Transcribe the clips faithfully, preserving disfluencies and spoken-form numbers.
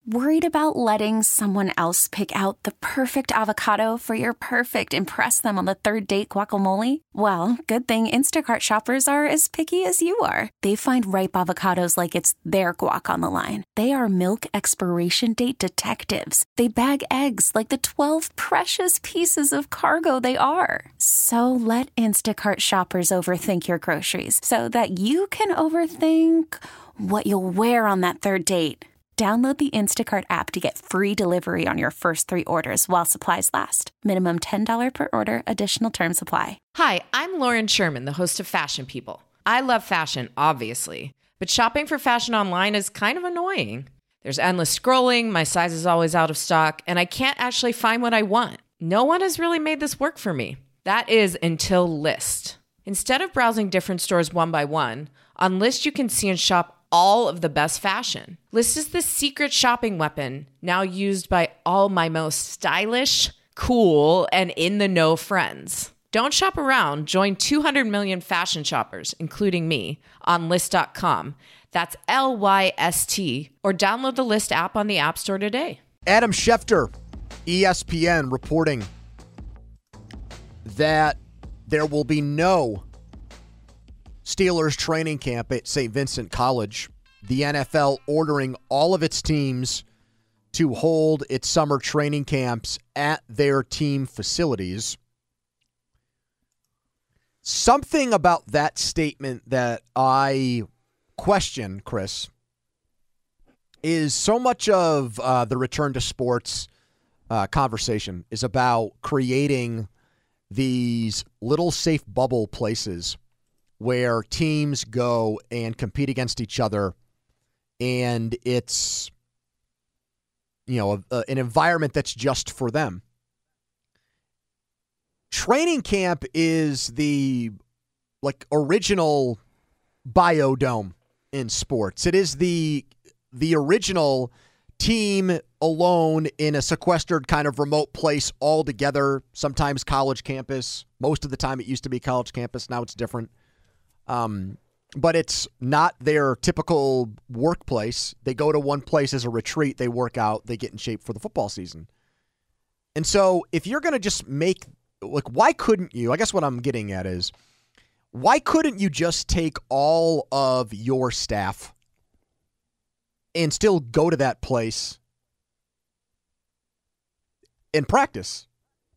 Worried about letting someone else pick out the perfect avocado for your perfect impress them on the third date guacamole? Well, good thing Instacart shoppers are as picky as you are. They find ripe avocados like it's their guac on the line. They are milk expiration date detectives. They bag eggs like the twelve precious pieces of cargo they are. So let Instacart shoppers overthink your groceries so that you can overthink what you'll wear on that third date. Download the Instacart app to get free delivery on your first three orders while supplies last. Minimum ten dollars per order. Additional terms apply. Hi, I'm Lauren Sherman, the host of Fashion People. I love fashion, obviously, but shopping for fashion online is kind of annoying. There's endless scrolling, my size is always out of stock, and I can't actually find what I want. No one has really made this work for me. That is until Lyst. Instead of browsing different stores one by one, on Lyst you can see and shop all of the best fashion. Lyst is the secret shopping weapon now used by all my most stylish, cool, and in-the-know friends. Don't shop around. Join two hundred million fashion shoppers, including me, on Lyst dot com. That's L Y S T. Or download the Lyst app on the App Store today. Adam Schefter, E S P N, reporting that there will be no Steelers training camp at Saint Vincent College. The N F L ordering all of its teams to hold its summer training camps at their team facilities. Something about that statement that I question, Chris, is so much of uh, the return to sports uh, conversation is about creating these little safe bubble places where teams go and compete against each other, and it's, you know, a, a, an environment that's just for them. Training camp is the, like, original biodome in sports. It is the the original team alone in a sequestered kind of remote place all together, sometimes college campus. Most of the time it used to be college campus. Now it's different. Um, but it's not their typical workplace. They go to one place as a retreat. They work out. They get in shape for the football season. And so if you're going to just make, like, why couldn't you, I guess what I'm getting at is, why couldn't you just take all of your staff and still go to that place and practice?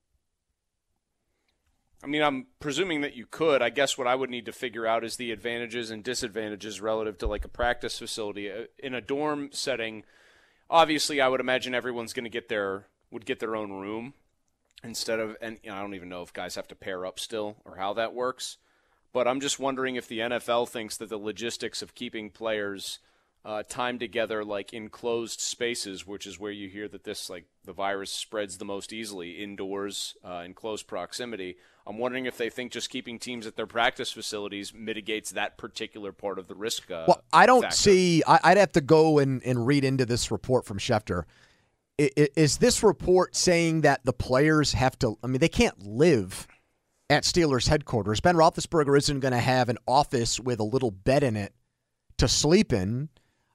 I mean, I'm presuming that you could. I guess what I would need to figure out is the advantages and disadvantages relative to like a practice facility. In a dorm setting, obviously I would imagine everyone's going to get their would get their own room instead of, and you know, I don't even know if guys have to pair up still or how that works. But I'm just wondering if the N F L thinks that the logistics of keeping players uh, timed together like in closed spaces, which is where you hear that this like the virus spreads the most easily, indoors uh, in close proximity. I'm wondering if they think just keeping teams at their practice facilities mitigates that particular part of the risk. Uh, well, I don't factor. see. I, I'd have to go and, and read into this report from Schefter. I, I, is this report saying that the players have to? I mean, they can't live at Steelers headquarters. Ben Roethlisberger isn't going to have an office with a little bed in it to sleep in.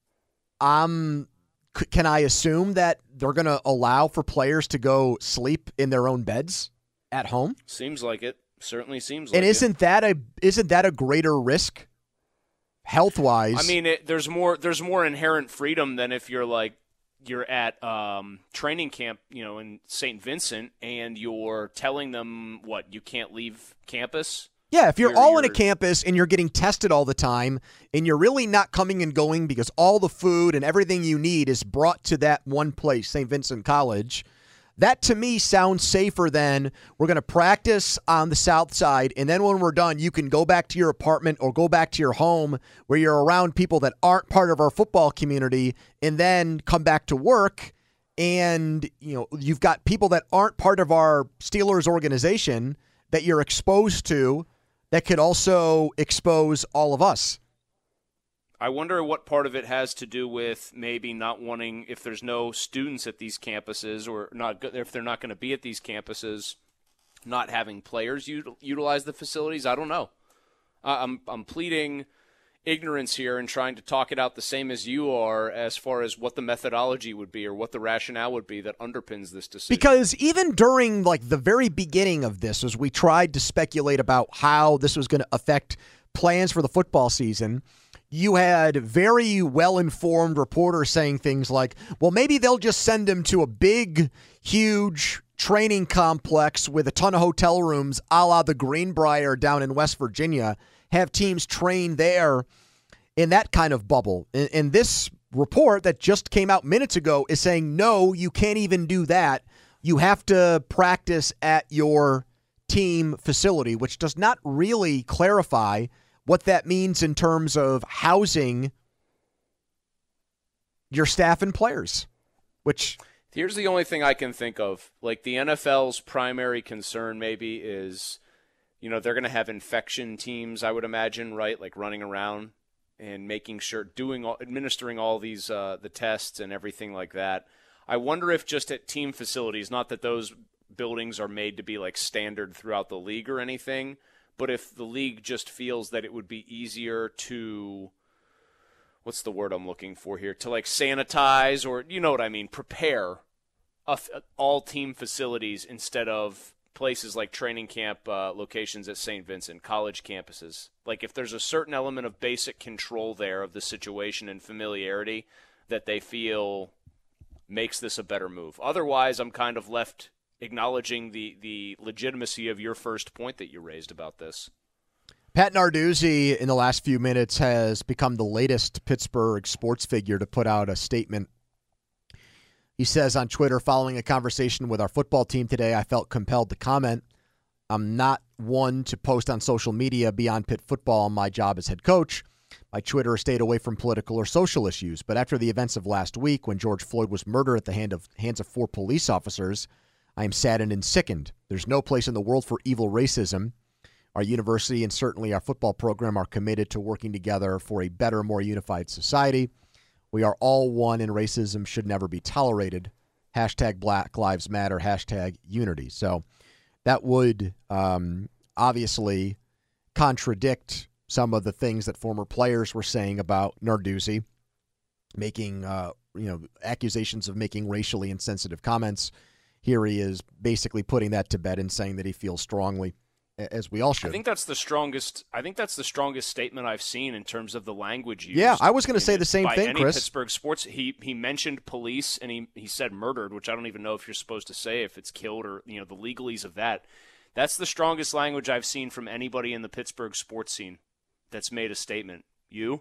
Um, c- can I assume that they're going to allow for players to go sleep in their own beds at home? Seems like it. Certainly seems like it. And isn't that a isn't that a greater risk health wise? I mean, it, there's more there's more inherent freedom than if you're like you're at um, training camp, you know, in Saint Vincent, and you're telling them what you can't leave campus. Yeah, if you're, you're all you're, in a campus and you're getting tested all the time, and you're really not coming and going because all the food and everything you need is brought to that one place, Saint Vincent College. That, to me, sounds safer than we're going to practice on the south side, and then when we're done, you can go back to your apartment or go back to your home where you're around people that aren't part of our football community, and then come back to work, and you know you've got people that aren't part of our Steelers organization that you're exposed to that could also expose all of us. I wonder what part of it has to do with maybe not wanting, if there's no students at these campuses or not, if they're not going to be at these campuses, not having players util, utilize the facilities. I don't know. Uh, I'm I'm pleading ignorance here and trying to talk it out the same as you are as far as what the methodology would be or what the rationale would be that underpins this decision. Because even during like the very beginning of this, as we tried to speculate about how this was going to affect plans for the football season, you had very well-informed reporters saying things like, well, maybe they'll just send him to a big, huge training complex with a ton of hotel rooms a la the Greenbrier down in West Virginia, have teams train there in that kind of bubble. And, and this report that just came out minutes ago is saying, no, you can't even do that. You have to practice at your team facility, which does not really clarify what that means in terms of housing your staff and players, which... Here's the only thing I can think of. Like, the N F L's primary concern maybe is, you know, they're going to have infection teams, I would imagine, right? Like running around and making sure, doing, all, administering all these, uh, the tests and everything like that. I wonder if just at team facilities, not that those buildings are made to be like standard throughout the league or anything, but if the league just feels that it would be easier to, what's the word I'm looking for here, to like sanitize or, you know what I mean, prepare all team facilities instead of places like training camp uh, locations at Saint Vincent, college campuses. Like if there's a certain element of basic control there of the situation and familiarity that they feel makes this a better move. Otherwise, I'm kind of left acknowledging the, the legitimacy of your first point that you raised about this. Pat Narduzzi in the last few minutes has become the latest Pittsburgh sports figure to put out a statement. He says on Twitter, following a conversation with our football team today, I felt compelled to comment. I'm not one to post on social media beyond Pitt football. My job as head coach. My Twitter stayed away from political or social issues. But after the events of last week, when George Floyd was murdered at the hand of, hands of four police officers, I am saddened and sickened. There's no place in the world for evil racism. Our university and certainly our football program are committed to working together for a better, more unified society. We are all one, and racism should never be tolerated. Hashtag Black Lives Matter, hashtag unity. So that would um, obviously contradict some of the things that former players were saying about Narduzzi, making uh, you know accusations of making racially insensitive comments. Here he is basically putting that to bed and saying that he feels strongly, as we all should. I think that's the strongest. I think that's the strongest statement I've seen in terms of the language used. Yeah, I was going to say the same by thing, any Chris. Pittsburgh sports. He he mentioned police and he he said murdered, which I don't even know if you're supposed to say if it's killed or you know the legalese of that. That's the strongest language I've seen from anybody in the Pittsburgh sports scene that's made a statement. You?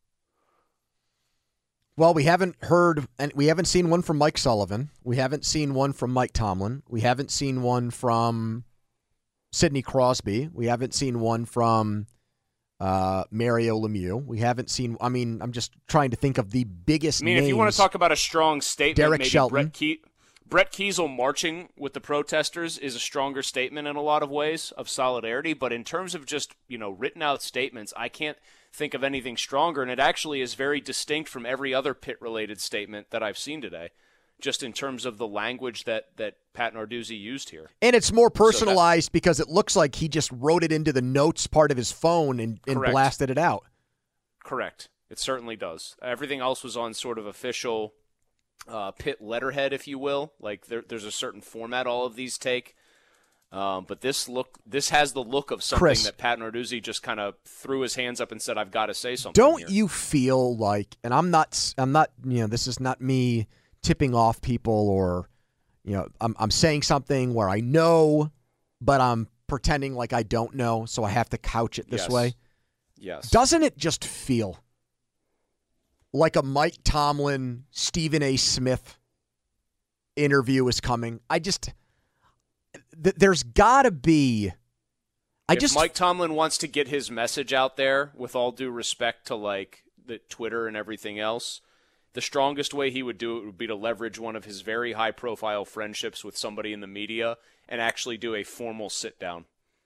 Well, we haven't heard, and we haven't seen one from Mike Sullivan. We haven't seen one from Mike Tomlin. We haven't seen one from Sidney Crosby. We haven't seen one from uh, Mario Lemieux. We haven't seen, I mean, I'm just trying to think of the biggest I mean, names. if you want to talk about a strong statement, Derek maybe Shelton. Brett, Ke- Brett Kiesel marching with the protesters is a stronger statement in a lot of ways of solidarity. But in terms of just, you know, written out statements, I can't think of anything stronger. And it actually is very distinct from every other Pitt-related statement that I've seen today, just in terms of the language that, that Pat Narduzzi used here. And it's more personalized so that, because it looks like he just wrote it into the notes part of his phone and, and blasted it out. Correct. It certainly does. Everything else was on sort of official uh, Pitt letterhead, if you will. Like there, there's a certain format all of these take. Um, but this look, this has the look of something Chris, that Pat Narduzzi just kind of threw his hands up and said, "I've got to say something." Don't here. you feel like, and I'm not, I'm not, you know, this is not me tipping off people or, you know, I'm I'm saying something where I know, but I'm pretending like I don't know, so I have to couch it this yes. way. Yes. Doesn't it just feel like a Mike Tomlin, Stephen A. Smith interview is coming? I just, th- there's got to be. I if just Mike Tomlin wants to get his message out there, with all due respect to like the Twitter and everything else, the strongest way he would do it would be to leverage one of his very high-profile friendships with somebody in the media and actually do a formal sit-down,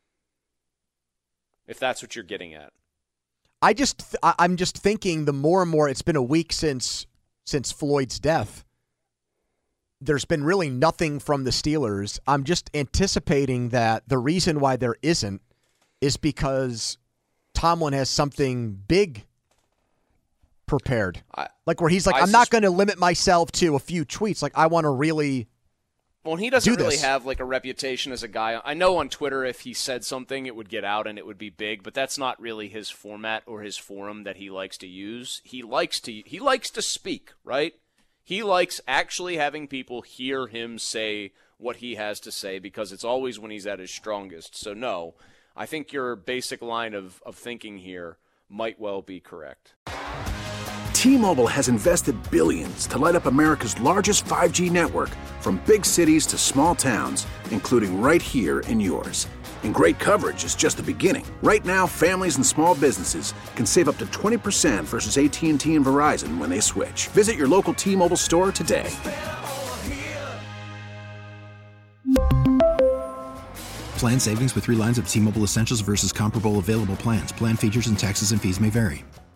if that's what you're getting at. I just, I'm just thinking the more and more, it's been a week since since Floyd's death. There's been really nothing from the Steelers. I'm just anticipating that the reason why there isn't is because Tomlin has something big prepared. I, like where he's like, I I'm sus- not going to limit myself to a few tweets. Like I want to really. Well, he doesn't do really this. have like a reputation as a guy. I know on Twitter if he said something, it would get out and it would be big, but that's not really his format or his forum that he likes to use. He likes to he likes to speak, right? He likes actually having people hear him say what he has to say because it's always when he's at his strongest. So no, I think your basic line of, of thinking here might well be correct. T-Mobile has invested billions to light up America's largest five G network, from big cities to small towns, including right here in yours. And great coverage is just the beginning. Right now, families and small businesses can save up to twenty percent versus A T and T and Verizon when they switch. Visit your local T-Mobile store today. Plan savings with three lines of T-Mobile Essentials versus comparable available plans. Plan features and taxes and fees may vary.